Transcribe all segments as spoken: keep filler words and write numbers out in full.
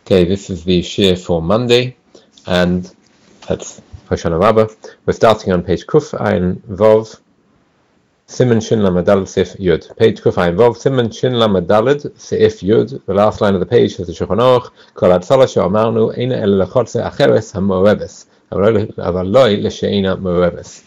Okay, this is the shir for Monday, and that's Hoshana Rabbah. We're starting on page Kuf Ayin Vov, Siman Shin Lamed Daled Seif Yud. Page Kuf Ayin Vov, Siman Shin Lamed Daled Seif Yud. The last line of the page says the Shulchan Aruch, Kol Hatzalah she'amarnu eina ela lechotze acheres hamorebes, aval lo l'she'ina morebes.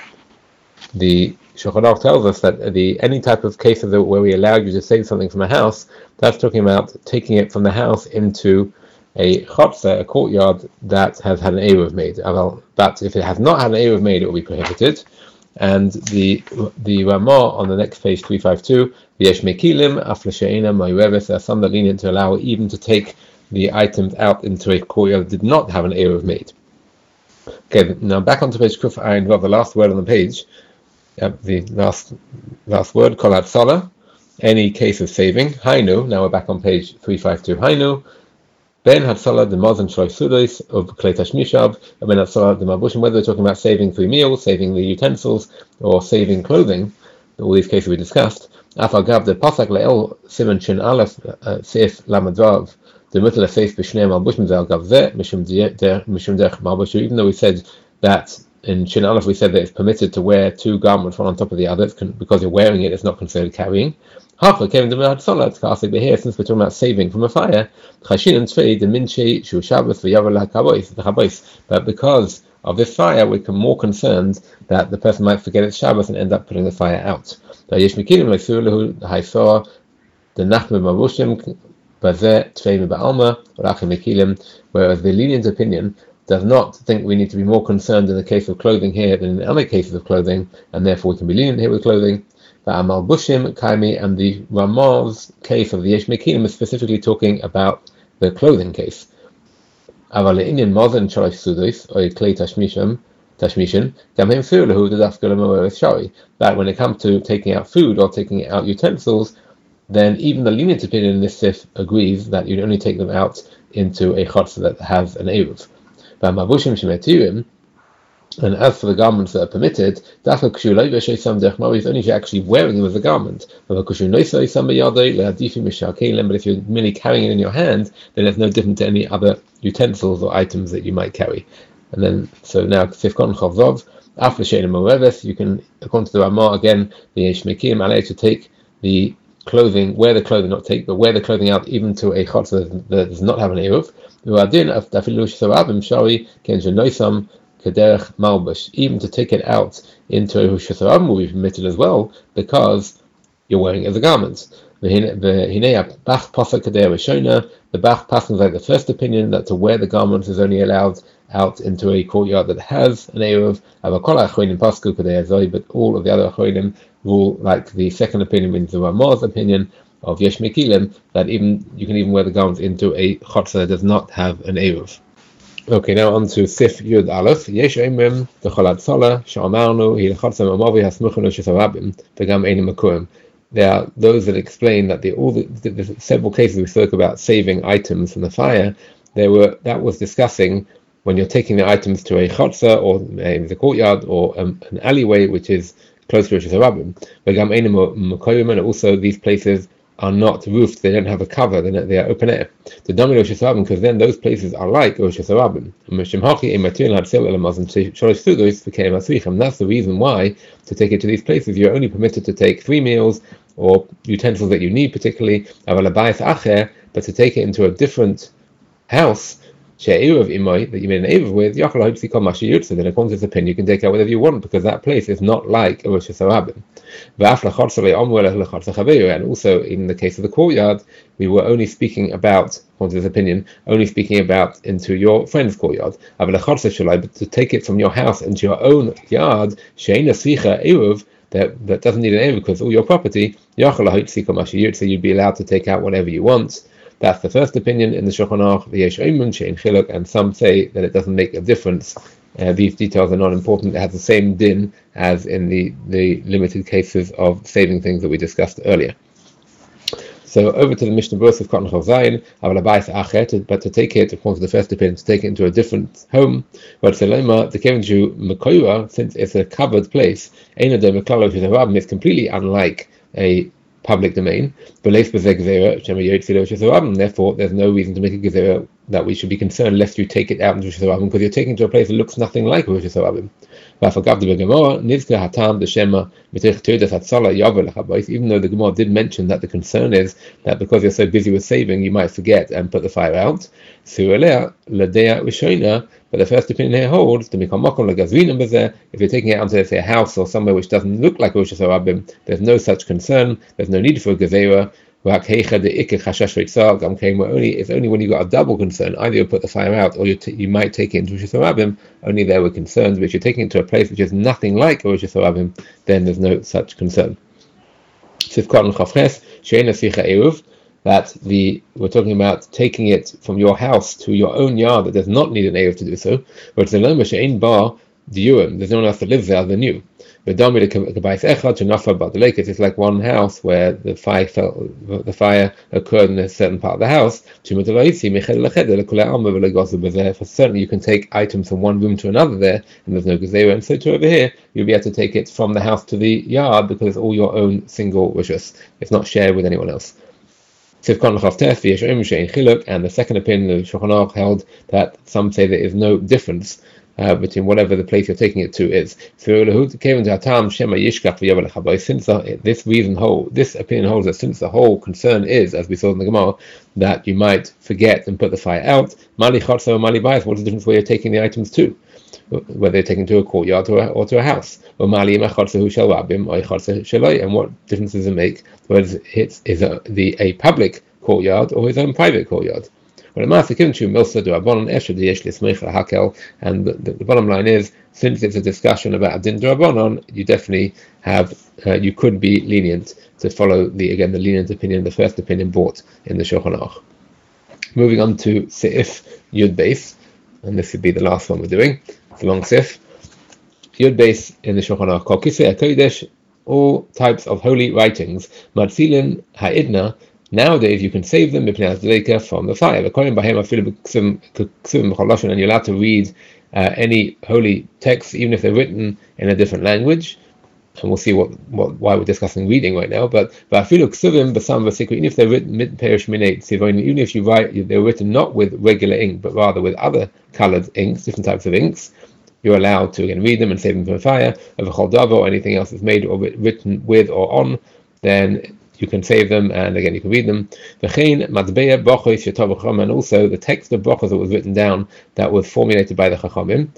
The Shulchan Aruch tells us that the any type of case of the, where we allow you to save something from a house, that's talking about taking it from the house into a chotzer, a courtyard that has had an eruv made. But if it has not had an eruv made, it will be prohibited. And the the Ramah on the next page three fifty-two, v'yesh mekilim af l'she'ina morebes. There are some that lenient to allow even to take the items out into a courtyard that did not have an eruv made. Okay, now back onto page Kuf Ayin Vav, the last word on the page. Yep, the last last word, Kol Hatzalah, any case of saving. Hainu, now we're back on page three fifty-two. Hainu, Ben Hatzalah the Mozen Shlosh Sudos of Klei Tashmishav, and Ben Hatzalah the Mabushim, whether we're talking about saving three meals, saving the utensils, or saving clothing, all these cases we discussed. Afal Gav the Pasak Le'el Siman Shin Aleph Seif Lamed Vav, the Mutal Seif B'Shnei Mabushim Zal Gav Zeh Mishum Derech Mabushim, even though we said that in Shin Aleph we said that it's permitted to wear two garments one on top of the other because you're wearing it, it's not considered carrying. Half came to the Salat Kasik, but here since we're talking about saving from a fire, Chashin and Tzvei the Minche Shu Shabbos v'Yavel HaKabois the Chabois. But because of this fire, we're more concerned that the person might forget it's Shabbos and end up putting the fire out. Yesh Mikilim Leisulahu Haisor the Nachme Mavushim Bazeh Tzvei Ba'alma Rachim Mikilim. Whereas the lenient opinion does not think we need to be more concerned in the case of clothing here than in other cases of clothing, and therefore we can be lenient here with clothing. The Amal Bushim, Kaimi, and the Ramah's case of the Yesh Mekilim is specifically talking about the clothing case. Aval le'inyan mozen shalosh sudos or klei tashmishim tashmishin gamhem fi'ulahu d'dafka l'moeres shari. That when it comes to taking out food or taking out utensils, then even the lenient opinion in this sif agrees that you only take them out into a chotzer that has an eruv. And as for the garments that are permitted, he's only if you're actually wearing them as a garment. But if you're merely carrying it in your hand, then it's no different to any other utensils or items that you might carry. And then, so now, you can, according to the Ramah again, the Yesh Mekilim allowed to take the clothing, wear the clothing, not take, but wear the clothing out even to a chotzer that does not have an eruv. Even to take it out into a Hushasarabim will be permitted as well because you're wearing it as a garment. The Bach passes like the first opinion that to wear the garment is only allowed out into a courtyard that has an eruv. But all of the other Achronim rule like the second opinion, means the Ramah's opinion of Yesh Mekilim, that even you can even wear the garments into a chotzer that does not have an eruv. Okay, now on to Sif Yud Aleph. Yesh Eimrim the Kol Hatzalah she'amarnu hi lechotzer ma'amavi hasmuchim l'shesarabim v'gam einim makurim. There are those that explain that the all the, the, the several cases we spoke about saving items from the fire. There were that was discussing when you're taking the items to a chotzer or a, the courtyard or um, an alleyway which is close to Rosh Hashanah. V'gam einim makurim, and also these places are not roofed, they don't have a cover, they they are open air. The Dami Rosh Hashanah, because then those places are like Rosh Hashanah. And that's the reason why, to take it to these places, you're only permitted to take three meals or utensils that you need particularly, but to take it into a different house, that you made an eruv with, then according to this opinion, you can take out whatever you want because that place is not like a Rosh Hashanah. And also, in the case of the courtyard, we were only speaking about, according to this opinion, only speaking about into your friend's courtyard. But to take it from your house into your own yard, that, that doesn't need an eruv because it's all your property, so you'd be allowed to take out whatever you want. That's the first opinion in the Shulchan Aruch, the Yesh Eimrim she'ein chiluk, and some say that it doesn't make a difference. Uh, these details are not important. It has the same din as in the, the limited cases of saving things that we discussed earlier. So over to the Mishnah Berurah of Katan Chav Zayin, but to take it, according to the first opinion, to take it into a different home, but the Kevin Jew Mekoira, since it's a covered place, it's completely unlike a public domain. Therefore, there's no reason to make a gezerah that we should be concerned lest you take it out into Rosh Hashanah because you're taking it to a place that looks nothing like Rosh Hashanah. Even though the Gemara did mention that the concern is that because you're so busy with saving, you might forget and put the fire out. But the first opinion here holds to become makom legazvin bezer. If you're taking it out to say a house or somewhere which doesn't look like Rosh Hashanah, there's no such concern. There's no need for a gezerah. Only it's only when you got a double concern, either you put the fire out or you t- you might take it into Rosh Hashanah. Only there were concerns. But if you're taking it to a place which is nothing like Rosh Hashanah, then there's no such concern. That the we're talking about taking it from your house to your own yard that does not need an Eruv to do so. But it's a loma she'ein bar diurim. There's no one else that lives there other than you. It's like one house where the fire fell, the fire occurred in a certain part of the house. For certainly you can take items from one room to another there, and there's no gezerah. And so too over here, you'll be able to take it from the house to the yard because it's all your own single rishus. It's not shared with anyone else. And the second opinion of Shulchan Aruch held that some say there is no difference uh, between whatever the place you're taking it to is. Since the, this reason whole, this opinion holds that since the whole concern is, as we saw in the Gemara, that you might forget and put the fire out, mali chotzer or mali bayis, what's the difference where you're taking the items to? Whether they're taken to a courtyard or, a, or to a house, and what difference does it make whether it's is a, the a public courtyard or his own private courtyard? And the, the, the bottom line is, since it's a discussion about a din d'Rabbanan, you definitely have uh, you could be lenient to follow the again the lenient opinion, the first opinion brought in the Shulchan Aruch. Moving on to Seif Yud Beis, and this would be the last one we're doing. It's a long sif. Yud Beis in the Shulchan Aruch, Kol Kisvei HaKodesh, all types of holy writings, Matzilin Ha'idna. Nowadays you can save them from the fire. And you're allowed to read uh, any holy texts, even if they're written in a different language. And we'll see what, what why we're discussing reading right now. But even if they're written even if you write they're written not with regular ink, but rather with other coloured inks, different types of inks, you're allowed to again read them and save them from the fire. If a choldava or anything else is made or written with or on, then you can save them, and again you can read them. And also the text of brachos that was written down that was formulated by the Chachamim.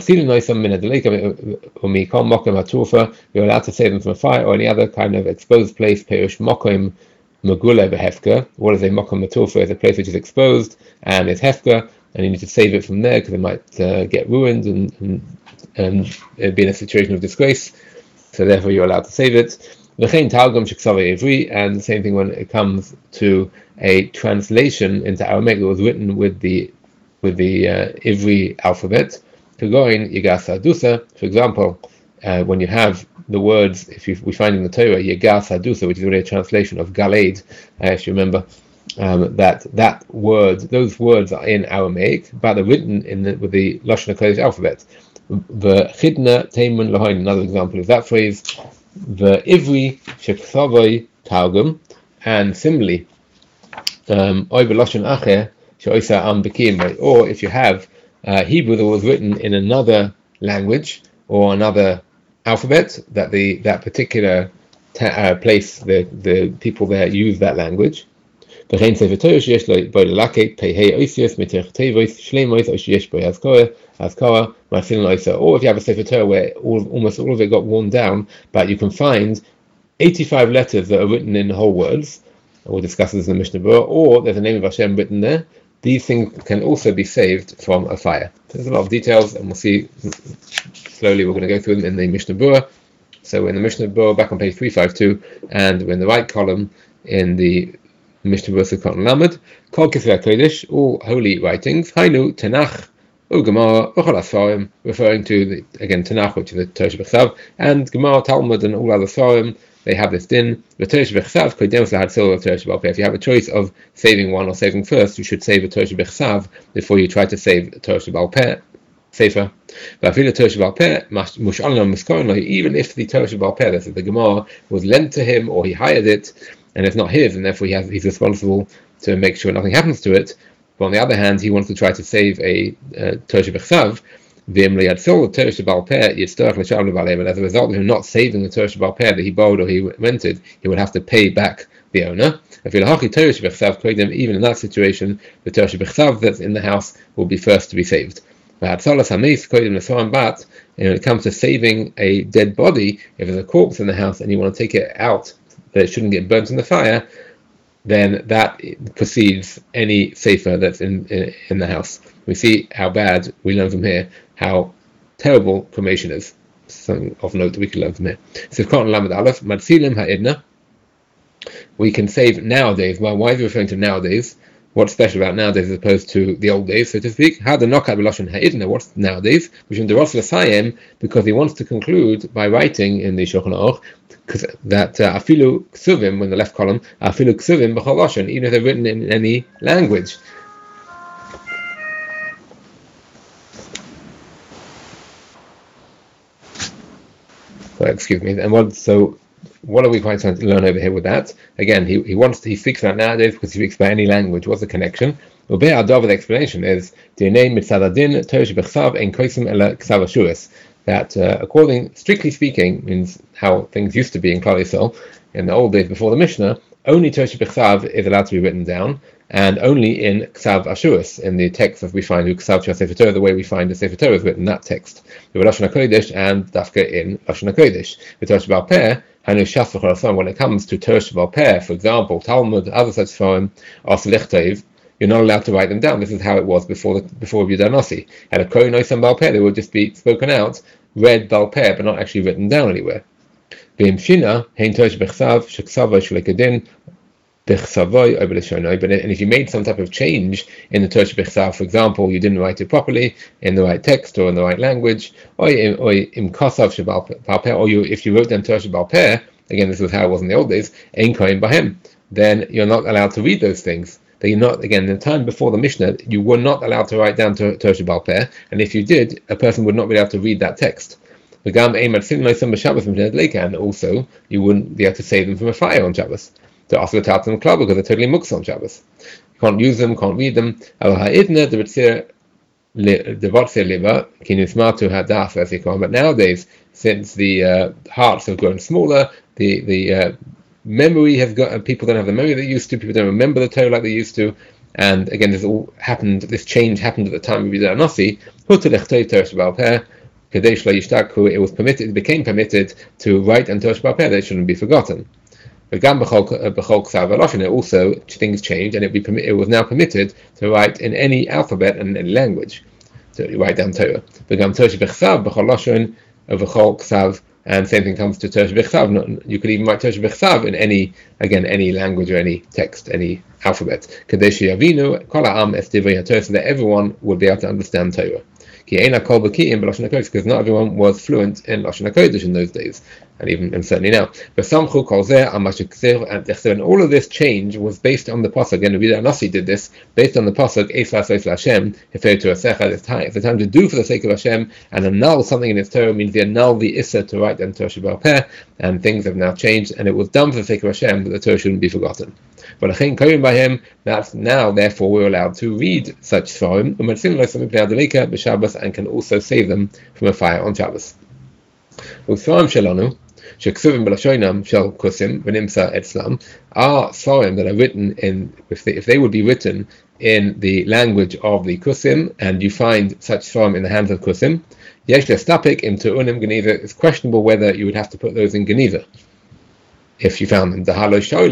You're allowed to save them from a fire or any other kind of exposed place. Perush mokom megula behefka. What is a mokom matufa? Is a place which is exposed and is hefka, and you need to save it from there because it might uh, get ruined and, and, and be in a situation of disgrace. So therefore you're allowed to save it. And the same thing when it comes to a translation into Aramaic that was written with the with the uh, Ivri alphabet. For example, uh, when you have the words, if you, we find in the Torah Yegas Hadusa, which is really a translation of Galeid, uh, if you remember, um, that that word, those words are in Aramaic, but they're written in the, with the Lashon HaKodesh alphabet. The Chidna Teimun Lahain, another example is that phrase. The Ivri Shekhavoi Targum, and similarly, um, or if you have uh, Hebrew that was written in another language or another alphabet, that the that particular ta- uh, place, the the people there use that language. Or if you have a Sefer Torah where all, almost all of it got worn down, but you can find eighty-five letters that are written in whole words, we'll discuss this in the Mishnah Berurah, or there's a name of Hashem written there, these things can also be saved from a fire. So there's a lot of details, and we'll see slowly, we're going to go through them in the Mishnah Berurah. So we're in the Mishnah Berurah back on page three fifty-two, and we're in the right column in the Mishnah Berurah Cotton Lamed, Kol Kisvei HaKodesh, all holy writings, Hainu, Tanakh, U Gemara, Uchol Asfarim, referring to the, again Tanakh, which is the Torah Shebechsav, and Gemara, Talmud, and all other Sfarim. They have this din. The Torah Shebechsav kodemus lahadsil of Torah Shebal Peh. If you have a choice of saving one or saving first, you should save a Torah Shebechsav before you try to save Torah Shebal Peh. sefer. Even if the Torah Sheba'al Peh, the Gemara, was lent to him or he hired it, and it's not his, and therefore he has, he's responsible to make sure nothing happens to it. But on the other hand, he wants to try to save a uh, Torah Shebechsav, and as a result of him not saving the Torah Sheba'al Peh that he borrowed or he rented, he would have to pay back the owner. Even in that situation, the Torah Shebechsav that's in the house will be first to be saved. When it comes to saving a dead body, if there's a corpse in the house and you want to take it out that it shouldn't get burnt in the fire, then that precedes any sefer that's in, in in the house. We see how bad, we learn from here, how terrible cremation is. Something of note that we can learn from here. We can save nowadays. Well, why is he referring to nowadays? What's special about nowadays as opposed to the old days, so to speak? How the knockout b'lashon ha'idna? What's nowadays? Which in the Rosh Hashanah, because he wants to conclude by writing in the Shulchan Aruch that afilu ksuvim, in the left column, afilu ksuvim b'chol lashon, even if they're written in any language. So, excuse me. And what so? What are we trying to learn over here with that? Again, he, he wants to, he speaks about nowadays because he speaks about any language. What's the connection? Well, the explanation is that uh, according, strictly speaking, means how things used to be in Klal Yisrael in the old days before the Mishnah. Only Torah B'chsav is allowed to be written down, and only in Ksav Ashuris, in the text as we find Ksav Sefer Torah, the way we find the Sefer Torah is written in that text. The Lashon HaKodesh and Dafka in Lashon HaKodesh. The Torah Sheba'al Peh, when it comes to Torah Sheba'al Peh, for example, Talmud, other such form, or Selichtov, you're not allowed to write them down. This is how it was before the, before Yehuda Nasi. And a Kohen Oisam Ba'al Peh, they would just be spoken out, read Ba'al Peh, but not actually written down anywhere. But and if you made some type of change in the Torah B'chsav, for example, you didn't write it properly in the right text or in the right language, or you, if you wrote down Torah Sheba'al Peh, again, this was how it was in the old days, ein kohen b'hem, then you're not allowed to read those things. That you're not, again, in the time before the Mishnah, you were not allowed to write down Torah Sheba'al Peh, and if you did, a person would not be able to read that text. And also, you wouldn't be able to save them from a fire on Shabbos. To also tell them club because they're totally muksa on Shabbos. You can't use them, can't read them. But nowadays, since the uh, hearts have grown smaller, the the uh, memory has got uh, people don't have the memory they used to. People don't remember the Torah like they used to. And again, this all happened. This change happened at the time of Yehuda Nasi. It was permitted. It became permitted to write and Torah Sheba'al Peh. They shouldn't be forgotten. But also things changed, and it, be permi- it was now permitted to write in any alphabet and any language. So you write down Torah. And same thing comes to Torah B'chsav. You could even write Torah B'chsav in any, again, any language or any text, any alphabet. So that everyone would be able to understand Torah. Because not everyone was fluent in Lashon HaKodesh in those days, and even and certainly now. But and all of this change was based on the pasuk. Again, Yehuda Nasi did this based on the pasuk. Hashem, it's the time to do for the sake of Hashem, and annul something in its Torah means they annul the issa to write down Torah Sheba'al Peh, and things have now changed, and it was done for the sake of Hashem that the Torah shouldn't be forgotten. But by him, that's now, therefore, we're allowed to read such Sfarim, and can also save them from a fire on Shabbos. Are Sfarim that are written in, if they, if they would be written in the language of the Kusim, and you find such Sfarim in the hands of Kusim, it's questionable whether you would have to put those in Geniva. If you found them, because the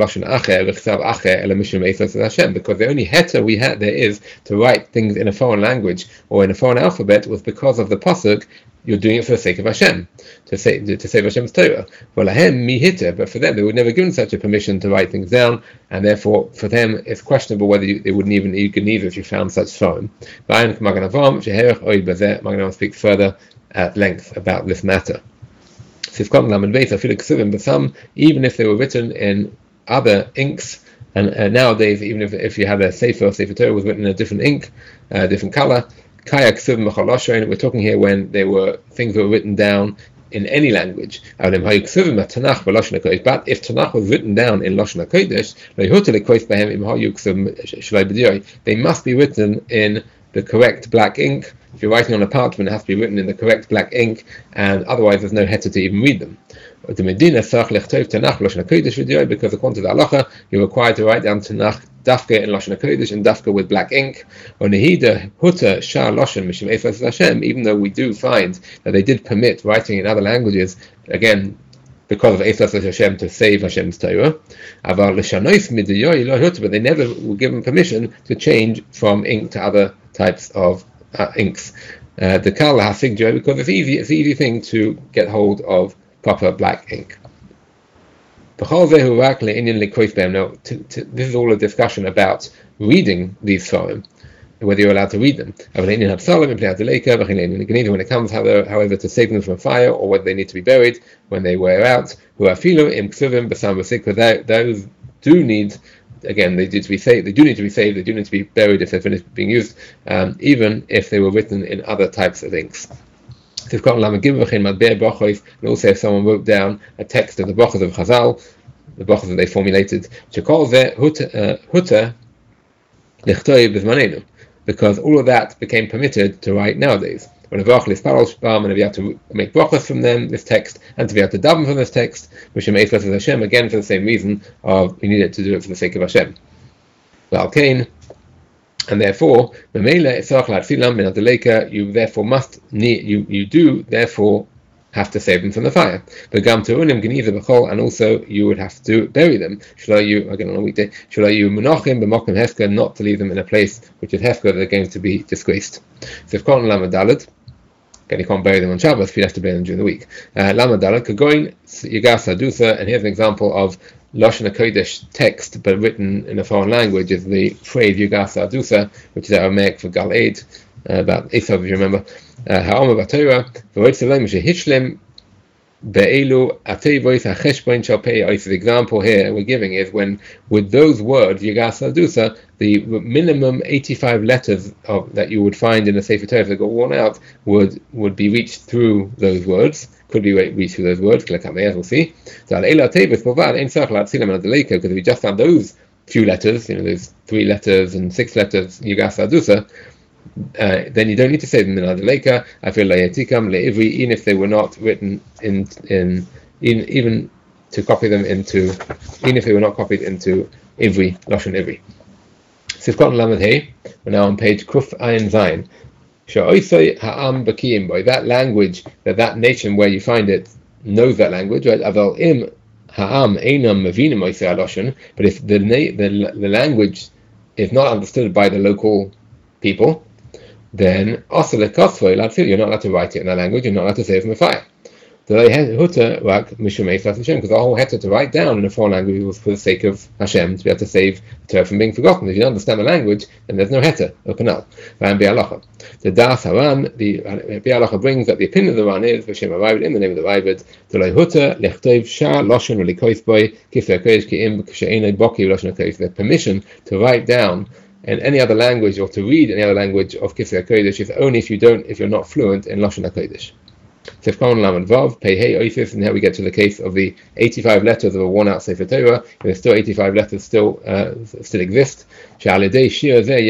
only heter we had there is to write things in a foreign language or in a foreign alphabet was because of the pasuk. You're doing it for the sake of Hashem, to say to save Hashem's Torah. Well, ahem mi hitter, but for them they were never given such a permission to write things down, and therefore for them it's questionable whether you, they wouldn't even you could neither if you found such foreign. Magen Avraham speaks further at length about this matter. But some, even if they were written in other inks, and uh, nowadays, even if, if you had a Sefer, Sefer Torah was written in a different ink, a uh, different color, Kayak Suvim Mechaloshain, we're talking here when there were things that were written down in any language. But if Tanakh was written down in Lashon HaKodesh, they must be written in the correct black ink. If you're writing on a parchment, it has to be written in the correct black ink, and otherwise there's no heter to even read them. The Medina because according to the halacha, you're required to write down Tanakh dafka in Lashon HaKodesh and dafka with black ink. Even though we do find that they did permit writing in other languages, again, because of Eisas Hashem to save Hashem's Torah, but they never were given permission to change from ink to other types of uh, inks. Uh, the Kal Hasig Joy, because it's easy, it's an easy thing to get hold of proper black ink. Now, to, to, this is all a discussion about reading these Sfarim, whether you're allowed to read them. When it comes, however, to save them from fire, or whether they need to be buried when they wear out, those do need, again, they do to be saved. They do need to be saved. They do need to be buried if they're finished being used, um, even if they were written in other types of inks. And also, if someone wrote down a text of the brachos of Chazal, the brachos that they formulated, because all of that became permitted to write nowadays. When a brachos is paral shbam, and if you have to make brachos from them, this text, and to be able to daven from this text, which is Eisas Hashem, again for the same reason of we needed to do it for the sake of Hashem. Well, Cain. And therefore, you therefore must need, you, you do therefore have to save them from the fire. And also you would have to bury them. Again on a weekday, not to leave them in a place which is hefker, they're going to be disgraced. So if again, you can't bury them on Shabbos, you have to bury them during the week. Uh, and here's an example of Lashon HaKodesh text, but written in a foreign language, is the phrase Yugasa Adusa, which is Aramaic for Gal Eid, uh, about Esav, if you remember. Ha'oma B'Torah, V'roid Salem Shehishlim Be'elu Ateivois HaCheshbon Shalpei. The example here we're giving is when, with those words, Yugasa Adusa, the minimum eighty-five letters of, that you would find in the Sefer Torah, if they got worn out, would, would be reached through those words. Could be reached through those words, we'll see. So, because if we just found those few letters, you know, those three letters and six letters, Yugasa Adusa, uh, then you don't need to say them in Adaleka. I feel like Le'ivri, even if they were not written in, in, in, even to copy them into, even if they were not copied into Ivri, Lashon Ivri. Sifkot Lamed Hey, we're now on page Kuf Ayin Zayin. That language, that that nation where you find it knows that language, right? But if the, the the language is not understood by the local people, then you're not allowed to write it in that language. You're not allowed to say it from the fire. Because the whole heter to write down in a foreign language was for the sake of Hashem, to be able to save the Torah from being forgotten. If you don't understand the language, then there's no heter, open up. The Das Haran, the Bi'alacha brings that the opinion of the Ran is, Hashem arrived in the name of the Ravid, the permission to write down in any other language or to read any other language of Kisvei HaKodesh is only if you don't, if you're not fluent in Lashon HaKodesh. And here we get to the case of the eighty-five letters of a worn-out Sefer Torah. There's still eighty-five letters still uh, still exist. Because it's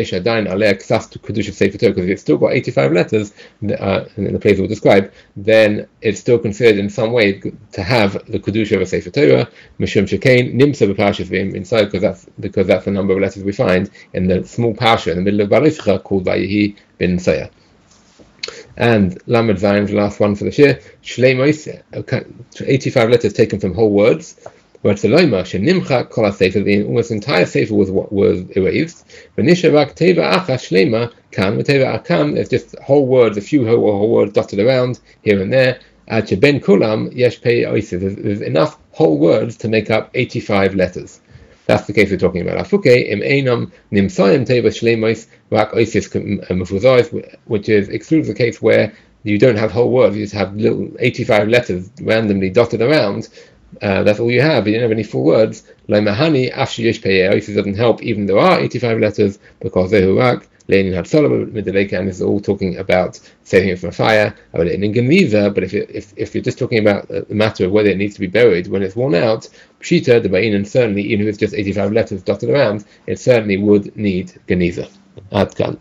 still got eighty-five letters uh, in the place we'll describe, then it's still considered in some way to have the Kedusha of a Sefer Torah. Mishum Shekain Nimsa b'Parshas V'im inside, because that's because that's the number of letters we find in the small parsha in the middle of Baruch called Vayehi bin Sayah. And Lamed Zayin, the last one for the Shir, Shleimois, eighty-five letters taken from whole words. Where it's the Loima, Shenimcha, Kol HaSefer, the almost entire Sefer was was erased. V'nishavak Teva Acha Shleima Kam, Teva Akam, there's just whole words, a few whole, whole words dotted around here and there. Ad Sheben Kulam Yesh Pei Oisiv, there's enough whole words to make up eighty-five letters. That's the case we're talking about. Afuke im einam nimsayim teva shleimos rak oisis mefuzos, which is excludes the case where you don't have whole words, you just have little eighty-five letters randomly dotted around. Uh, that's all you have. You don't have any full words. Leimahani afshi yesh pei oisis doesn't help, even though there are eighty-five letters, because zehu rak Lenin Hatzolah Midaleka, and this is all talking about saving it from a fire. But if it, if if you're just talking about the matter of whether it needs to be buried when it's worn out, Pshita, the Ba'inan, certainly, even if it's just eighty-five letters dotted around, it certainly would need Geniza. Ad kan.